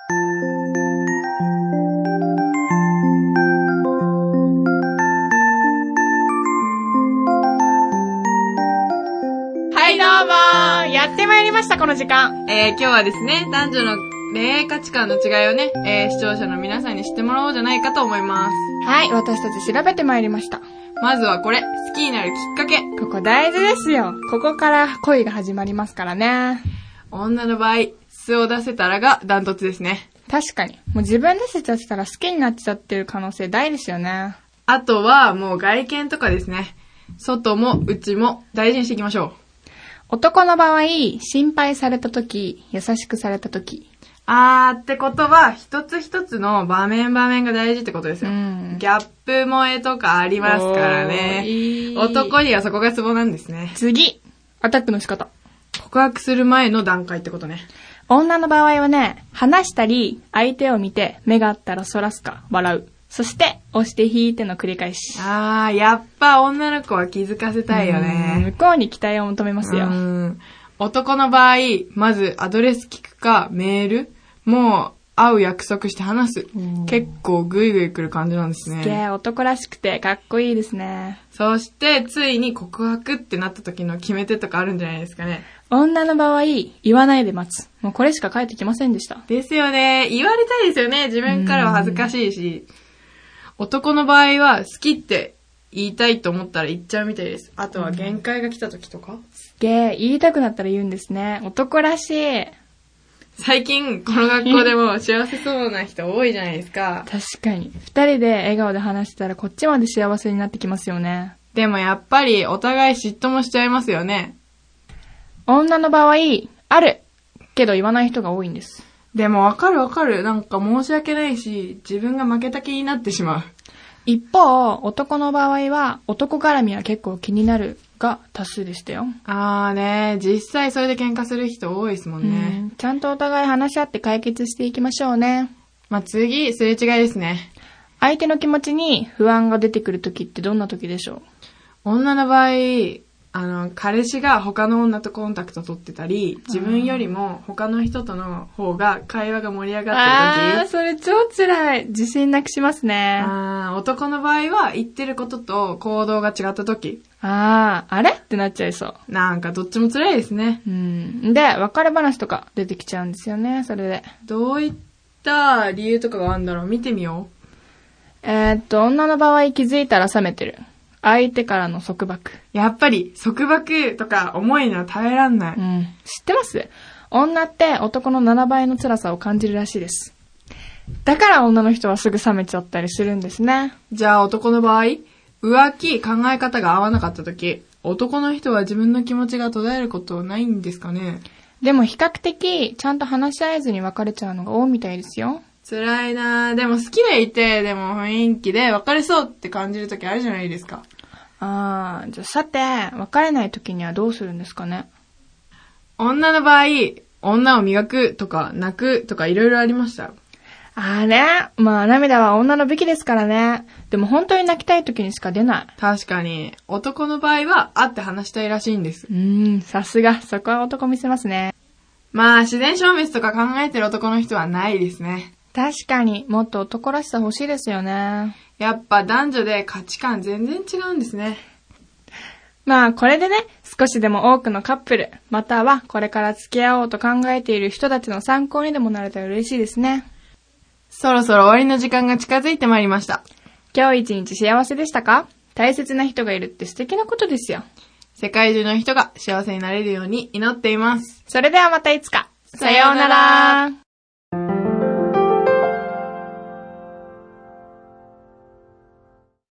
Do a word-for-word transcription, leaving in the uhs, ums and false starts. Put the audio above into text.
はいどうも、やってまいりましたこの時間。 えー、今日はですね、男女の恋愛価値観の違いをね、えー、視聴者の皆さんに知ってもらおうじゃないかと思います。 はい、私たち調べてまいりました。 まずはこれ、好きになるきっかけ。 ここ大事ですよ。ここから恋が始まりますからね。 女の場合、素を出せたらがダントツですね。 確かに。もう自分出せちゃってたら好きになっちゃってる可能性大ですよね。 あとはもう外見とかですね。外も内も大事にしていきましょう。 男の場合、心配されたとき、優しくされたとき。 あーってことは、一つ一つの場面場面が大事ってことですよ。うん、ギャップ萌えとかありますからね。いい男にはそこがツボなんですね。 次、アタックの仕方。 告白する前の段階ってことね。 女の場合はね、話したり、相手を見て、目があったらそらすか、笑う。そして、押して引いての繰り返し。 あー、やっぱ女の子は気づかせたいよね。 向こうに期待を求めますよ。 うん男の場合、まずアドレス聞くかメール、もう会う約束して話す。結構グイグイ来る感じなんですね。 すげえ男らしくてかっこいいですね。 そしてついに告白ってなった時の決め手とかあるんじゃないですかね。 女の場合、言わないで待つ。もうこれしか返ってきませんでした。 ですよね。言われたいですよね。自分からは恥ずかしいし。男の場合は好きって言いたいと思ったら言っちゃうみたいです。あとは限界が来た時とか。 すげえ、言いたくなったら言うんですね。男らしい。 最近この学校でも幸せそうな人多いじゃないですか。 確かに。二人で笑顔で話してたらこっちまで幸せになってきますよね。 でもやっぱりお互い嫉妬もしちゃいますよね。 女の場合、あるけど言わない人が多いんです。 でもわかるわかる。なんか申し訳ないし、自分が負けた気になってしまう。 一方、男の場合は男絡みは結構気になるが多数でしたよ。 あーね、実際それで喧嘩する人多いですもんね。 うん、ちゃんとお互い話し合って解決していきましょうね。 まあ、次、すれ違いですね。 相手の気持ちに不安が出てくるときってどんなときでしょう？ 女の場合、あの、彼氏が他の女とコンタクト取ってたり、自分よりも他の人との方が会話が盛り上がってる時。 あー、それ超辛い。自信なくしますね。 あー、男の場合は言ってることと行動が違った時。 あー、あれってなっちゃいそう。 なんかどっちも辛いですね。 うん。で、別れ話とか出てきちゃうんですよね、それで。 どういった理由とかがあるんだろう？見てみよう。えー、っと、女の場合気づいたら冷めてる。相手からの束縛。 やっぱり束縛とか重いのは耐えらんない。 うん。知ってます？女って男のななばいの辛さを感じるらしいです。だから女の人はすぐ冷めちゃったりするんですね。 じゃあ男の場合、浮気、考え方が合わなかった時、男の人は自分の気持ちが途絶えることないんですかね？ でも比較的ちゃんと話し合えずに別れちゃうのが多いみたいですよ。 辛いなぁ。でも好きでいて、でも雰囲気で別れそうって感じる時あるじゃないですか。 あー、じゃあさて、別れない時にはどうするんですかね？ 女の場合、女を磨くとか泣くとかいろいろありました。 あーね。まあ涙は女の武器ですからね。でも本当に泣きたい時にしか出ない。 確かに。男の場合は会って話したいらしいんです。 うーん、さすが。そこは男見せますね。 まあ自然消滅とか考えてる男の人はないですね。 確かにもっと男らしさ欲しいですよね。 やっぱ男女で価値観全然違うんですね。 まあこれでね、少しでも多くのカップル、またはこれから付き合おうと考えている人たちの参考にでもなれたら嬉しいですね。 そろそろ終わりの時間が近づいてまいりました。 今日一日幸せでしたか？大切な人がいるって素敵なことですよ。 世界中の人が幸せになれるように祈っています。 それではまたいつか。さようなら。